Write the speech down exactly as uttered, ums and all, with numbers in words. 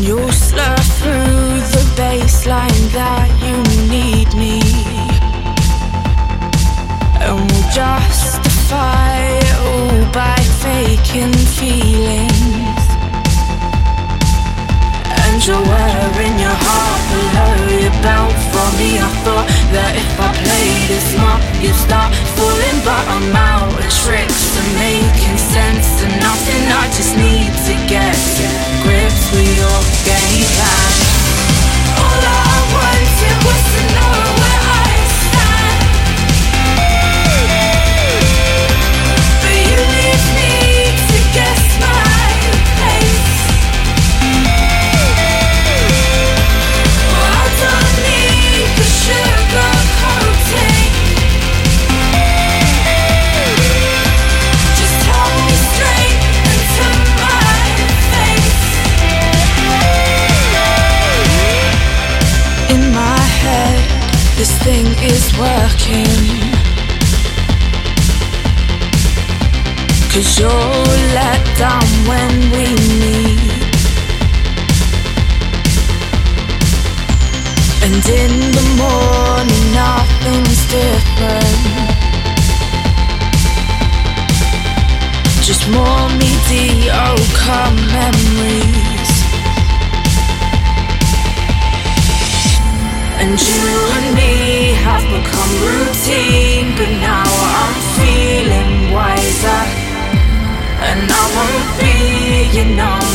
You'll slur through the baseline that you need me, and we'll justify it all by faking feelings. And you're wearing your heart below your belt for me. I thought that if I played it smart, you'd start falling, but I'm out of tricks and making sense of nothing. I just need to get to grips with your game plan. All I wanted was to know where I stand, but you leave me to guess my pace. Well, I don't need the sugar coating. Just tell me straight into my face. In my head, this thing is working, 'cause you're let down when we meet, and in the morning nothing's different. Just more mediocre memories. And you and me have become routine, but now I'm feeling wiser, and I won't be, you know